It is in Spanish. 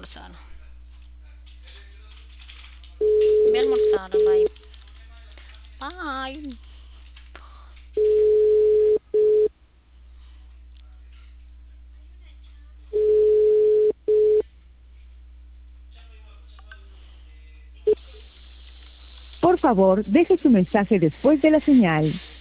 almorzar. Voy a almorzar, bye. Bye. Por favor, deje su mensaje después de la señal.